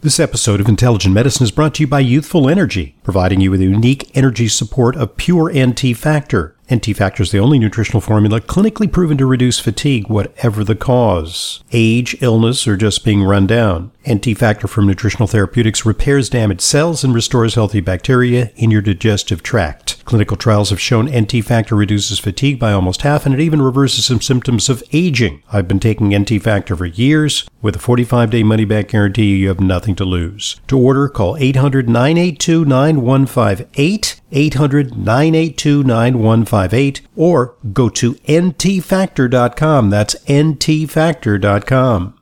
This episode of Intelligent Medicine is brought to you by Youthful Energy, providing you with a unique energy support of pure NT Factor. NT Factor is the only nutritional formula clinically proven to reduce fatigue, whatever the cause. Age, illness, or just being run down. NT Factor from Nutritional Therapeutics repairs damaged cells and restores healthy bacteria in your digestive tract. Clinical trials have shown NT Factor reduces fatigue by almost half, and it even reverses some symptoms of aging. I've been taking NT Factor for years. With a 45-day money-back guarantee, you have nothing to lose. To order, call 800-982-9158, 800-982-9158, or go to ntfactor.com. That's ntfactor.com.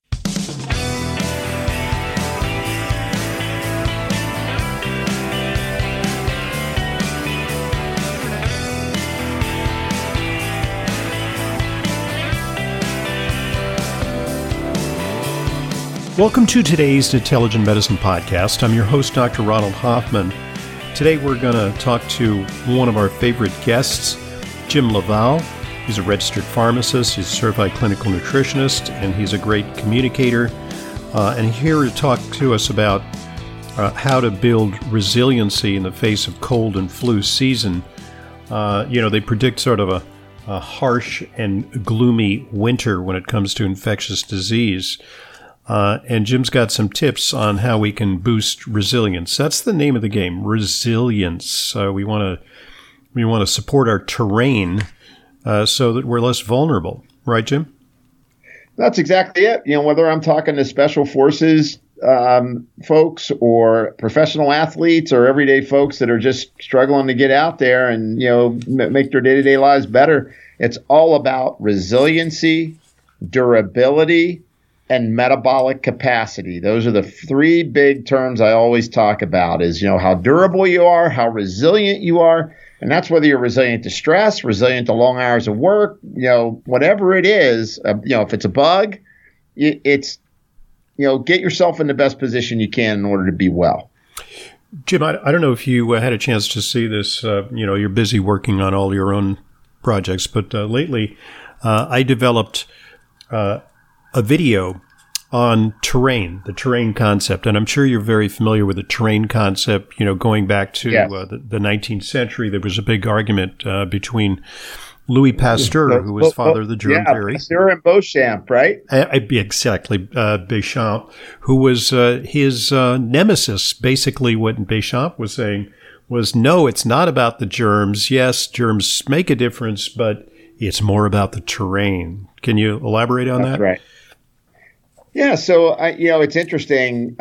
Welcome to today's Intelligent Medicine Podcast. I'm your host, Dr. Ronald Hoffman. Today we're going to talk to one of our favorite guests, Jim LaValle. He's a registered pharmacist, he's a certified clinical nutritionist, and he's a great communicator. And he's here to talk to us about how to build resiliency in the face of cold and flu season. They predict sort of a harsh and gloomy winter when it comes to infectious disease. And Jim's got some tips on how we can boost resilience. That's the name of the game, resilience. We want to support our terrain so that we're less vulnerable. Right, Jim? That's exactly it. Whether I'm talking to special forces folks or professional athletes or everyday folks that are just struggling to get out there and, make their day-to-day lives better, it's all about resiliency, durability, and metabolic capacity. Those are the three big terms I always talk about is, how durable you are, how resilient you are. And that's whether you're resilient to stress, resilient to long hours of work, whatever it is, if it's a bug, get yourself in the best position you can in order to be well. Jim, I don't know if you had a chance to see this, you're busy working on all your own projects, but lately I developed a video on terrain, the terrain concept. And I'm sure you're very familiar with the terrain concept, going back to the 19th century. There was a big argument between Louis Pasteur, who was father of the germ theory. Pasteur and Beauchamp, right? Exactly. Beauchamp, who was his nemesis. Basically, what Beauchamp was saying was, no, it's not about the germs. Yes, germs make a difference, but it's more about the terrain. Can you elaborate on that? That's right. Yeah, so it's interesting.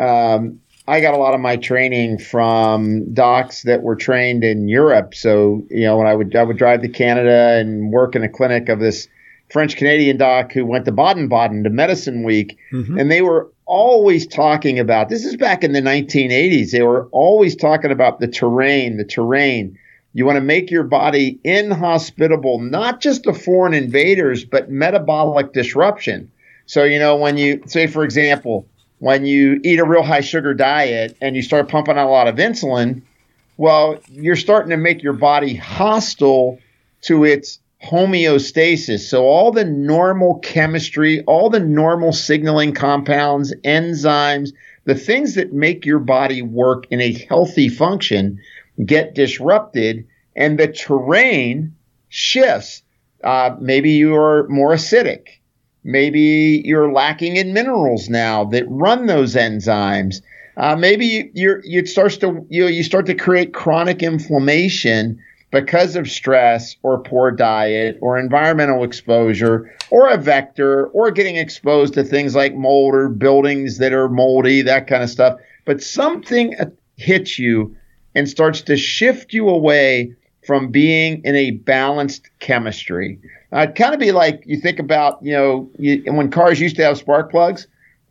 I got a lot of my training from docs that were trained in Europe. So when I would drive to Canada and work in a clinic of this French Canadian doc who went to Baden-Baden to Medicine Week, and they were always talking about, this is back in the 1980s. They were always talking about the terrain. You want to make your body inhospitable, not just to foreign invaders, but metabolic disruption. So, when you say, for example, when you eat a real high sugar diet and you start pumping out a lot of insulin, well, you're starting to make your body hostile to its homeostasis. So all the normal chemistry, all the normal signaling compounds, enzymes, the things that make your body work in a healthy function get disrupted, and the terrain shifts. Maybe you are more acidic. Maybe you're lacking in minerals now that run those enzymes. Maybe you start to create chronic inflammation because of stress or poor diet or environmental exposure or a vector or getting exposed to things like mold or buildings that are moldy, that kind of stuff. But something hits you and starts to shift you away from being in a balanced chemistry. It'd kind of be like you think about, when cars used to have spark plugs,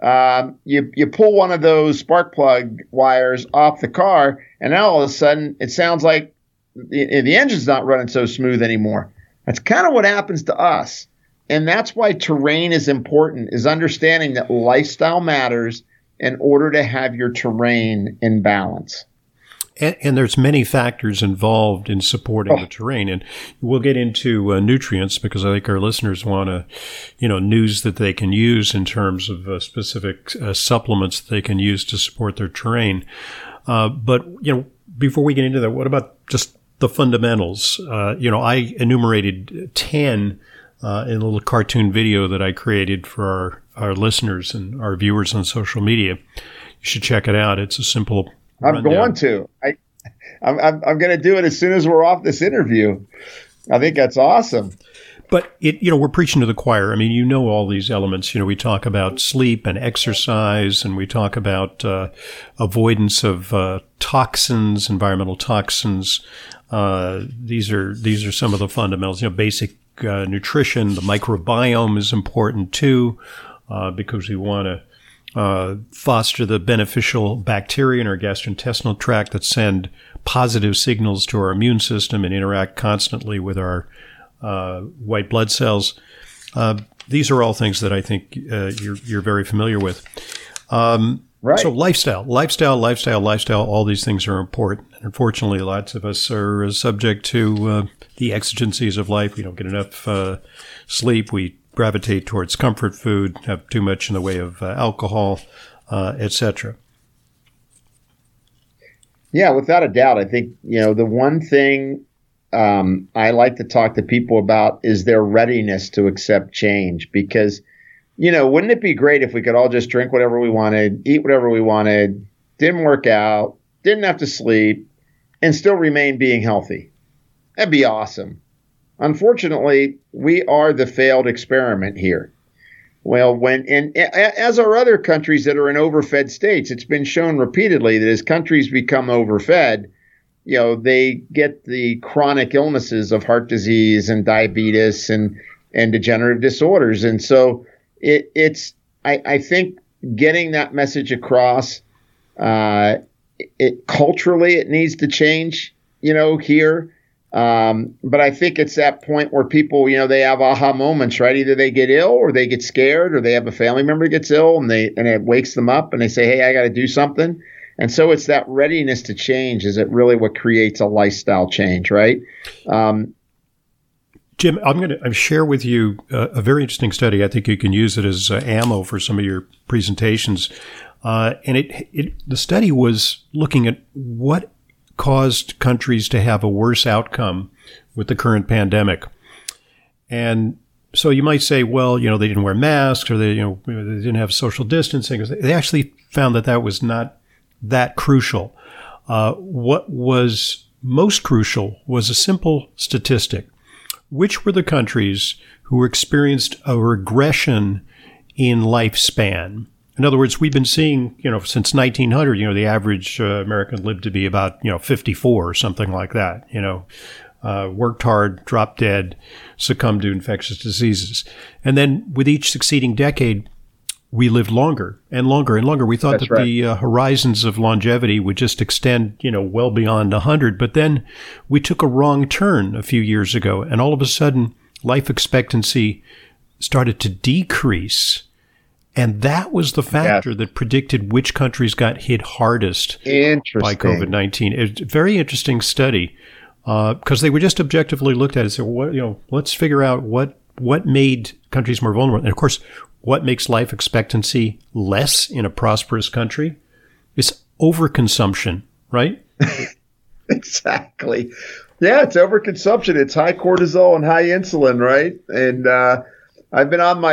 you pull one of those spark plug wires off the car, and now all of a sudden it sounds like the engine's not running so smooth anymore. That's kind of what happens to us. And that's why terrain is important, is understanding that lifestyle matters in order to have your terrain in balance. And there's many factors involved in supporting the terrain. And we'll get into nutrients because I think our listeners want to, news that they can use in terms of specific supplements that they can use to support their terrain. But before we get into that, what about just the fundamentals? I enumerated 10 in a little cartoon video that I created for our listeners and our viewers on social media. You should check it out. It's a simple I'm going to. I'm going to do it as soon as we're off this interview. I think that's awesome. But we're preaching to the choir. I mean, all these elements. We talk about sleep and exercise, and we talk about avoidance of toxins, environmental toxins. These are some of the fundamentals. Basic nutrition. The microbiome is important too, because we want to foster the beneficial bacteria in our gastrointestinal tract that send positive signals to our immune system and interact constantly with our white blood cells. These are all things that I think you're very familiar with. Right. So lifestyle, all these things are important. And unfortunately, lots of us are subject to the exigencies of life. We don't get enough sleep. We gravitate towards comfort food, have too much in the way of alcohol, etc. Yeah, without a doubt. I think, the one thing I like to talk to people about is their readiness to accept change. Because, wouldn't it be great if we could all just drink whatever we wanted, eat whatever we wanted, didn't work out, didn't have to sleep, and still remain being healthy? That'd be awesome. Unfortunately, we are the failed experiment here. Well, as are other countries that are in overfed states, it's been shown repeatedly that as countries become overfed, they get the chronic illnesses of heart disease and diabetes and degenerative disorders. And so I think getting that message across, culturally, it needs to change, here. But I think it's that point where people, they have aha moments, right? Either they get ill or they get scared or they have a family member that gets ill and it wakes them up and they say, hey, I got to do something. And so it's that readiness to change is it really what creates a lifestyle change, right? Jim, I'm going to share with you a very interesting study. I think you can use it as ammo for some of your presentations. And the study was looking at what caused countries to have a worse outcome with the current pandemic. And so you might say, well, they didn't wear masks or they didn't have social distancing. They actually found that was not that crucial. What was most crucial was a simple statistic. Which were the countries who experienced a regression in lifespan? In other words, we've been seeing, since 1900, the average American lived to be about, 54 or something like that, worked hard, dropped dead, succumbed to infectious diseases. And then with each succeeding decade, we lived longer and longer and longer. We thought That's that right. the horizons of longevity would just extend, well beyond 100. But then we took a wrong turn a few years ago, and all of a sudden, life expectancy started to decrease. And that was the factor that predicted which countries got hit hardest by COVID-19. It's a very interesting study because they were just objectively looked at and said, well, let's figure out what made countries more vulnerable. And of course, what makes life expectancy less in a prosperous country is overconsumption, right? Exactly. Yeah, it's overconsumption. It's high cortisol and high insulin, right? And I've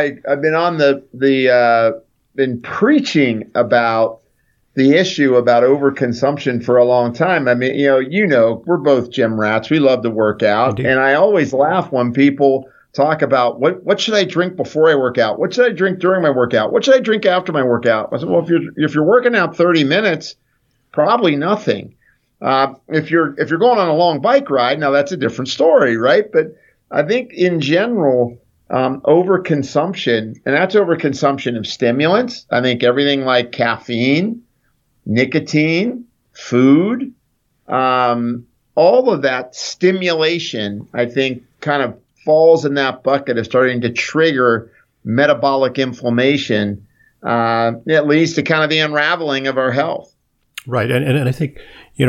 been preaching about the issue about overconsumption for a long time. I mean, we're both gym rats. We love to work out. And I always laugh when people talk about what should I drink before I work out? What should I drink during my workout? What should I drink after my workout? I said, well, if you're working out 30 minutes, probably nothing. If you're going on a long bike ride, now that's a different story, right? But I think in general, overconsumption, and that's overconsumption of stimulants. I think everything like caffeine, nicotine, food, all of that stimulation, I think kind of falls in that bucket of starting to trigger metabolic inflammation that leads to kind of the unraveling of our health. Right. And I think,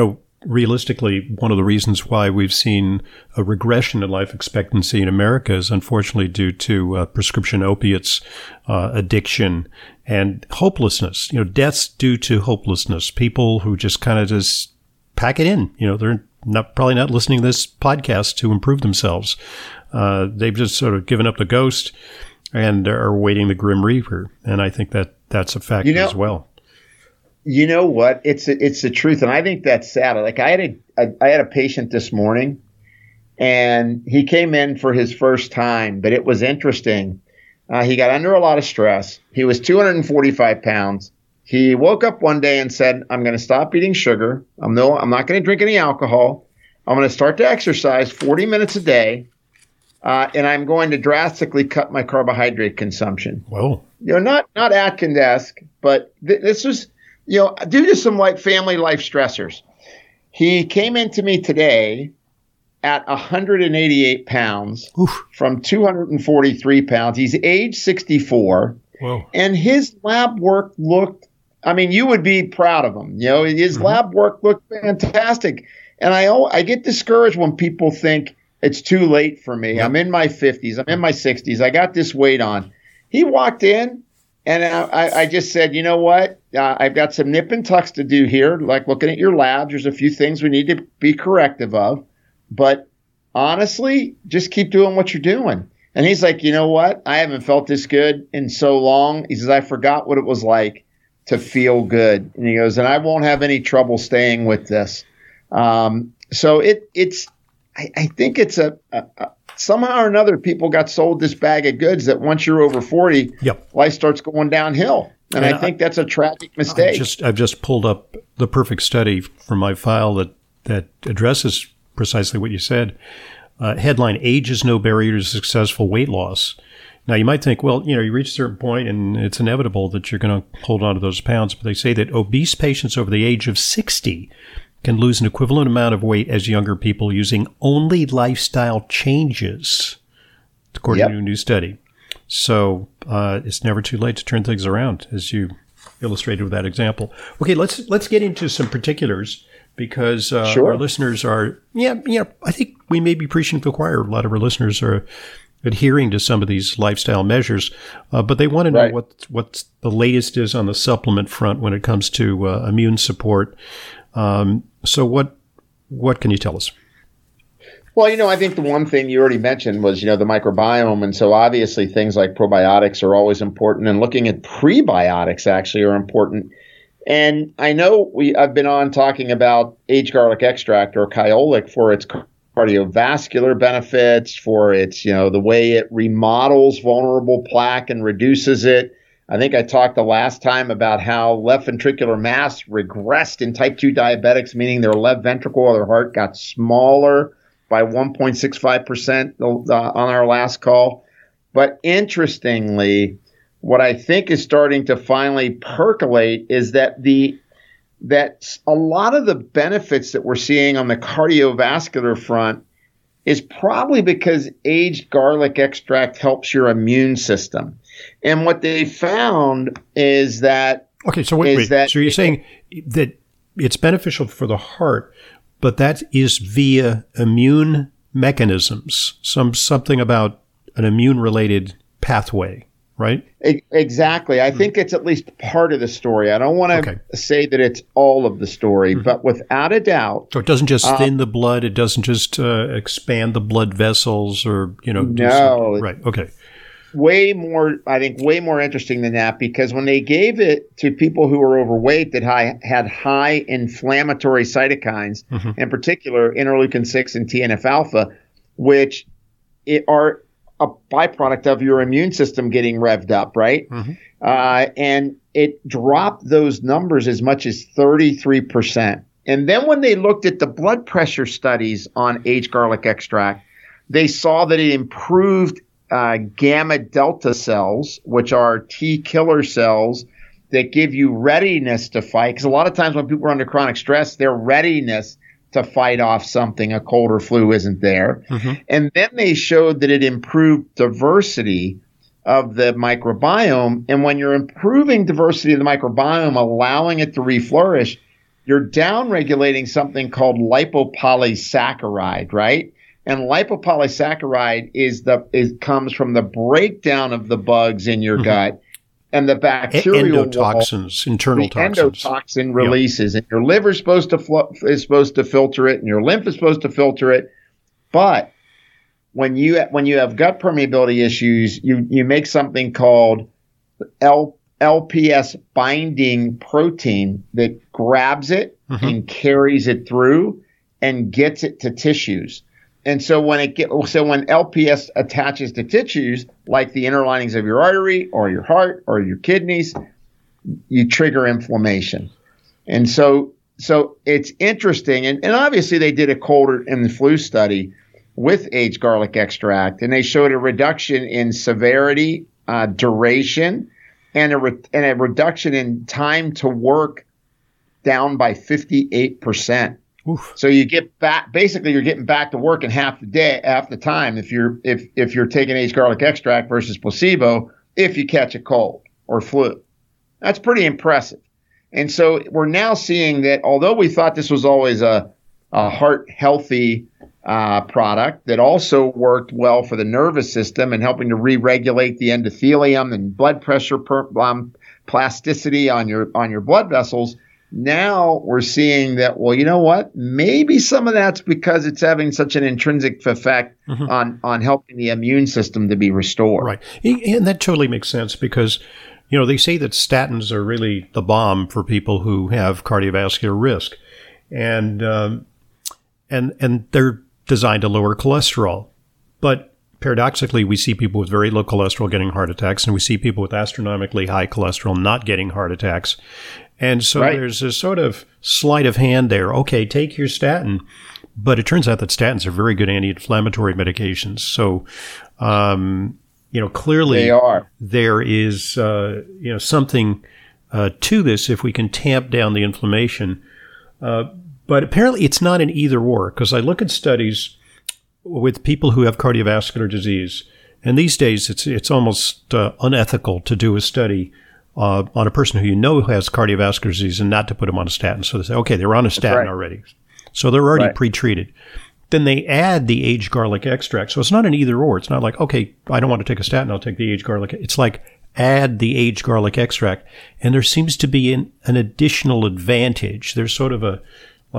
realistically, one of the reasons why we've seen a regression in life expectancy in America is unfortunately due to prescription opiates, addiction, and hopelessness. Deaths due to hopelessness. People who just kind of just pack it in. They're probably not listening to this podcast to improve themselves. They've just sort of given up the ghost and are awaiting the Grim Reaper. And I think that's a factor as well. You know what? It's the truth, and I think that's sad. Like I had a patient this morning, and he came in for his first time, but it was interesting. He got under a lot of stress. He was 245 pounds. He woke up one day and said, "I'm going to stop eating sugar. I'm not going to drink any alcohol. I'm going to start to exercise 40 minutes a day, and I'm going to drastically cut my carbohydrate consumption." Whoa! Not Atkins-esque, but this was. Due to some family life stressors. He came into me today at 188 pounds from 243 pounds. He's age 64. Whoa. And his lab work looked, you would be proud of him. His lab work looked fantastic. And I get discouraged when people think it's too late for me. Yep. I'm in my 50s. I'm in my 60s. I got this weight on. He walked in. And I just said, you know what? I've got some nip and tucks to do here, like looking at your labs. There's a few things we need to be corrective of. But honestly, just keep doing what you're doing. And he's like, you know what? I haven't felt this good in so long. He says, I forgot what it was like to feel good. And he goes, and I won't have any trouble staying with this. So I think it's somehow or another, people got sold this bag of goods that once you're over 40, life starts going downhill. And I think that's a tragic mistake. I've just pulled up the perfect study from my file that addresses precisely what you said. Headline, Age is no barrier to successful weight loss. Now, you might think, well, you reach a certain point and it's inevitable that you're going to hold on to those pounds. But they say that obese patients over the age of 60 can lose an equivalent amount of weight as younger people using only lifestyle changes, according to a new study. So it's never too late to turn things around, as you illustrated with that example. Okay, let's get into some particulars because our listeners are, I think we may be preaching to the choir. A lot of our listeners are adhering to some of these lifestyle measures, but they want to know what the latest is on the supplement front when it comes to immune support. So what can you tell us? Well, I think the one thing you already mentioned was, the microbiome. And so obviously things like probiotics are always important, and looking at prebiotics actually are important. And I know I've been on talking about aged garlic extract, or Kyolic, for its cardiovascular benefits, for its, the way it remodels vulnerable plaque and reduces it. I think I talked the last time about how left ventricular mass regressed in type 2 diabetics, meaning their left ventricle or their heart got smaller by 1.65% on our last call. But interestingly, what I think is starting to finally percolate is that a lot of the benefits that we're seeing on the cardiovascular front is probably because aged garlic extract helps your immune system. And what they found is that... Okay, so wait. So you're saying that it's beneficial for the heart, but that is via immune mechanisms, something about an immune-related pathway, right? Exactly. I think it's at least part of the story. I don't want to say that it's all of the story, but without a doubt... So it doesn't just thin the blood, it doesn't just expand the blood vessels or, do something. Right, okay. Way more interesting than that, because when they gave it to people who were overweight that had high inflammatory cytokines, in particular interleukin-6 and TNF-alpha, which are a byproduct of your immune system getting revved up, right? And it dropped those numbers as much as 33%. And then when they looked at the blood pressure studies on aged garlic extract, they saw that it improved gamma delta cells, which are T killer cells that give you readiness to fight. Because a lot of times when people are under chronic stress, their readiness to fight off something, a cold or flu, isn't there. And then they showed that it improved diversity of the microbiome. And when you're improving diversity of the microbiome, allowing it to reflourish, you're down-regulating something called lipopolysaccharide, right? And lipopolysaccharide comes from the breakdown of the bugs in your gut, and the bacterial endotoxins, internal toxins. Endotoxin releases, and your liver is supposed to filter it, and your lymph is supposed to filter it. But when you have gut permeability issues, you make something called LPS binding protein that grabs it and carries it through and gets it to tissues. And so when LPS attaches to tissues, like the inner linings of your artery or your heart or your kidneys, you trigger inflammation. And so it's interesting. And obviously they did a cold and flu study with aged garlic extract, and they showed a reduction in severity, duration, and a reduction in time to work down by 58%. Oof. So you get back, basically you're getting back to work in half the time if you're taking aged garlic extract versus placebo if you catch a cold or flu. That's pretty impressive. And so we're now seeing that although we thought this was always a heart healthy product that also worked well for the nervous system and helping to re-regulate the endothelium and blood pressure plasticity on your blood vessels. Now we're seeing that, well, you know what? Maybe some of that's because it's having such an intrinsic effect on helping the immune system to be restored. Right. And that totally makes sense because, they say that statins are really the bomb for people who have cardiovascular risk. And they're designed to lower cholesterol. But paradoxically, we see people with very low cholesterol getting heart attacks, and we see people with astronomically high cholesterol not getting heart attacks. And so there's a sort of sleight of hand there. Okay, take your statin. But it turns out that statins are very good anti-inflammatory medications. So, clearly they are. There is, something to this if we can tamp down the inflammation. But apparently it's not an either or, because I look at studies with people who have cardiovascular disease, and these days it's almost unethical to do a study on a person who has cardiovascular disease and not to put them on a statin. So they say, okay, they're on a statin already. So they're already pre-treated. Then they add the aged garlic extract. So it's not an either or. It's not like, okay, I don't want to take a statin, I'll take the aged garlic. It's like add the aged garlic extract. And there seems to be an additional advantage. There's sort of a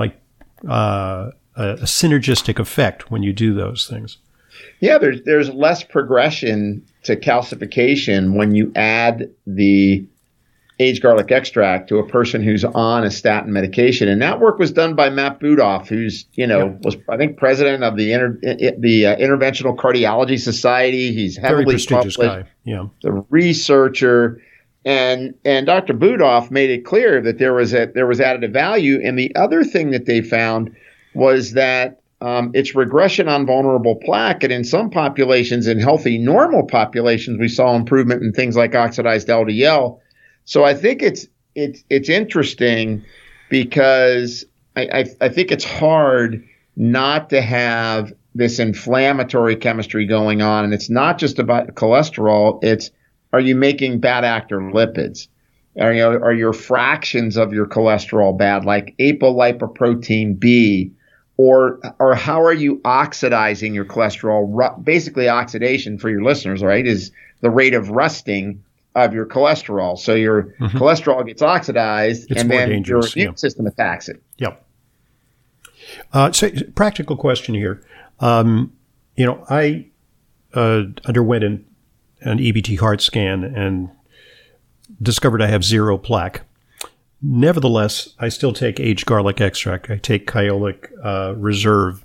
synergistic effect when you do those things. Yeah, there's less progression to calcification when you add the aged garlic extract to a person who's on a statin medication. And that work was done by Matt Budoff, who's, was, I think, president of the Interventional Cardiology Society. He's heavily very prestigious guy. Yeah. The researcher. And Dr. Budoff made it clear that there was additive value. And the other thing that they found was that it's regression on vulnerable plaque. And in some populations, in healthy, normal populations, we saw improvement in things like oxidized LDL. So I think it's interesting because I think it's hard not to have this inflammatory chemistry going on. And it's not just about cholesterol. It's, are you making bad actor lipids? Are your fractions of your cholesterol bad, like apolipoprotein B? Or how are you oxidizing your cholesterol? Basically, oxidation, for your listeners, right, is the rate of rusting of your cholesterol. So your cholesterol gets oxidized, and then your immune system attacks it. Yep. So, practical question here. I underwent an EBT heart scan and discovered I have zero plaque. Nevertheless, I still take aged garlic extract. I take Kyolic Reserve.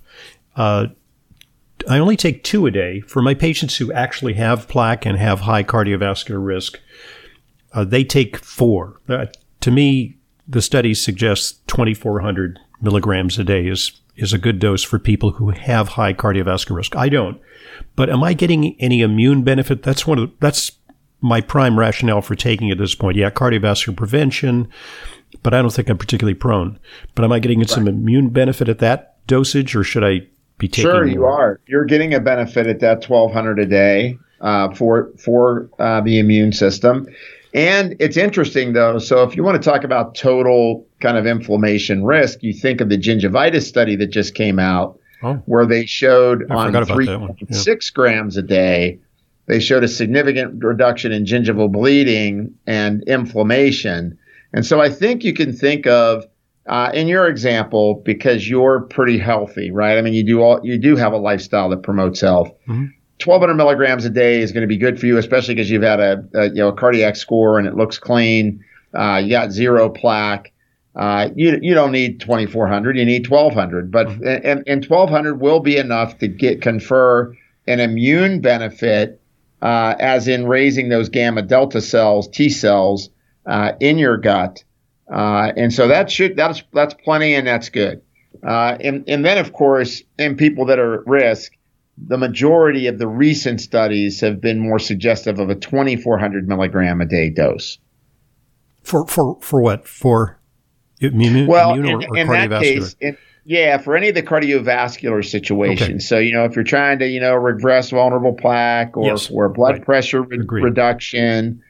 I only take 2 a day. For my patients who actually have plaque and have high cardiovascular risk, they take 4. To me, the study suggests 2,400 milligrams a day is a good dose for people who have high cardiovascular risk. I don't. But am I getting any immune benefit? That's my prime rationale for taking it at this point. Yeah, cardiovascular prevention, but I don't think I'm particularly prone. But am I getting some immune benefit at that dosage, or should I be taking Sure, more? You are. You're getting a benefit at that 1,200 a day for the immune system. And it's interesting, though. So if you want to talk about total kind of inflammation risk, you think of the gingivitis study that just came out, where they showed on 3.6 grams a day, they showed a significant reduction in gingival bleeding and inflammation. And so I think you can think of, in your example, because you're pretty healthy, right? I mean, you do have a lifestyle that promotes health. Mm-hmm. 1,200 milligrams a day is going to be good for you, especially because you've had a cardiac score and it looks clean. You got zero plaque. You don't need 2,400. You need 1,200. But and 1,200 will be enough to confer an immune benefit, as in raising those gamma delta cells, T cells, in your gut. And so that's plenty, and that's good. And then of course, in people that are at risk, the majority of the recent studies have been more suggestive of a 2,400 milligram a day dose. For what? For immune or cardiovascular? That case, for any of the cardiovascular situations. Okay. So, if you're trying to, regress vulnerable plaque or for blood pressure reduction,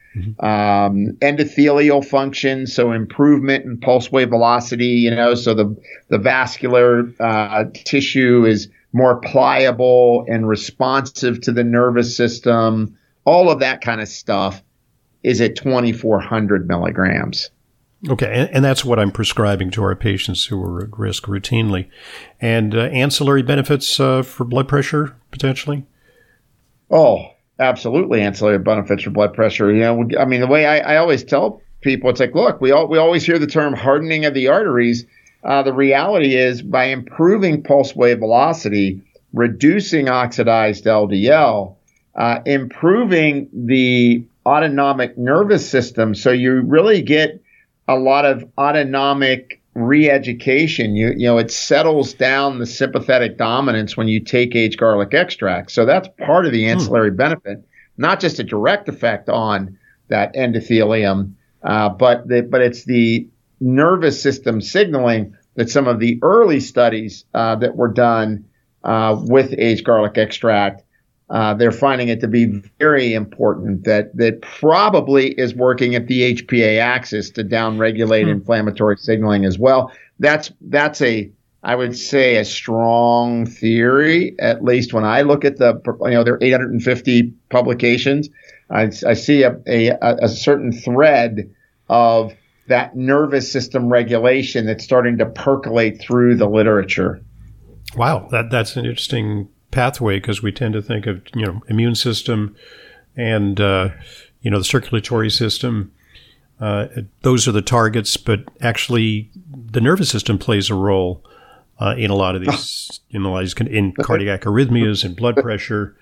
endothelial function, so improvement in pulse wave velocity, so the vascular tissue is more pliable and responsive to the nervous system. All of that kind of stuff is at 2,400 milligrams. Okay, and that's what I'm prescribing to our patients who are at risk routinely. And ancillary benefits for blood pressure, potentially? Oh, absolutely ancillary benefits for blood pressure. The way I always tell people, it's like, look, we always hear the term hardening of the arteries. The reality is, by improving pulse wave velocity, reducing oxidized LDL, improving the autonomic nervous system, so you really get a lot of autonomic re-education. It settles down the sympathetic dominance when you take aged garlic extract. So that's part of the ancillary benefit, not just a direct effect on that endothelium, but it's the nervous system signaling that some of the early studies that were done with aged garlic extract, they're finding it to be very important, that probably is working at the HPA axis to downregulate inflammatory signaling as well. That's I would say a strong theory, at least when I look at there are 850 publications. I see a certain thread of that nervous system regulation that's starting to percolate through the literature. Wow, that's an interesting pathway, because we tend to think of immune system and the circulatory system. Those are the targets, but actually the nervous system plays a role in a lot of these in cardiac arrhythmias and blood pressure,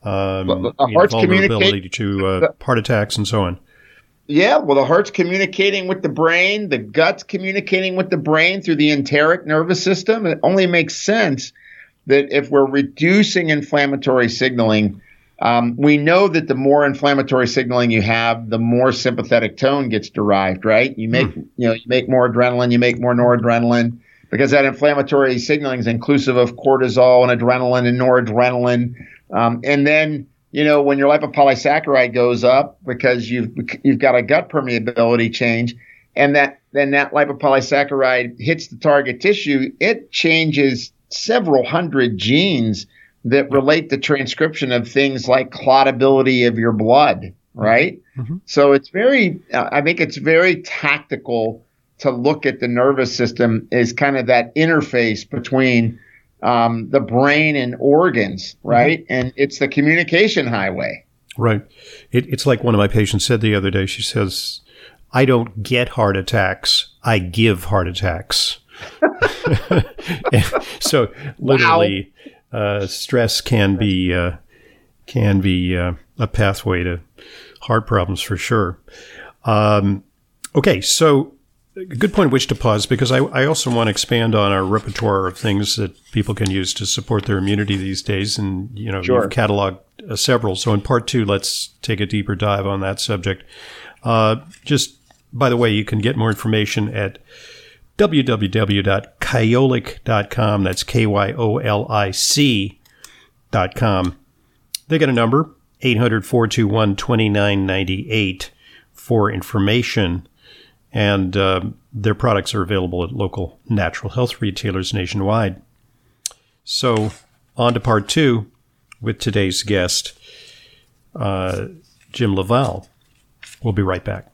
vulnerability to heart attacks and so on. Yeah, well, the heart's communicating with the brain, the gut's communicating with the brain through the enteric nervous system. It only makes sense that if we're reducing inflammatory signaling, we know that the more inflammatory signaling you have, the more sympathetic tone gets derived, right? You make you make more adrenaline, you make more noradrenaline, because that inflammatory signaling is inclusive of cortisol and adrenaline and noradrenaline. And then when your lipopolysaccharide goes up because you've got a gut permeability change, and then that lipopolysaccharide hits the target tissue, it changes several hundred genes that relate the transcription of things like clotability of your blood, right? Mm-hmm. So it's I think it's very tactical to look at the nervous system as kind of that interface between the brain and organs, right? Mm-hmm. And it's the communication highway. Right. It's like one of my patients said the other day. She says, I don't get heart attacks, I give heart attacks. So literally, stress can be a pathway to heart problems for sure. Okay, so a good point at which to pause, because I also want to expand on our repertoire of things that people can use to support their immunity these days. And, Sure. You've cataloged several. So in part 2, let's take a deeper dive on that subject. Just by the way, you can get more information at www.kyolic.com. That's KYOLIC.com. They got a number, 800-421-2998. for information. And their products are available at local natural health retailers nationwide. So on to part 2 with today's guest, Jim LaValle. We'll be right back.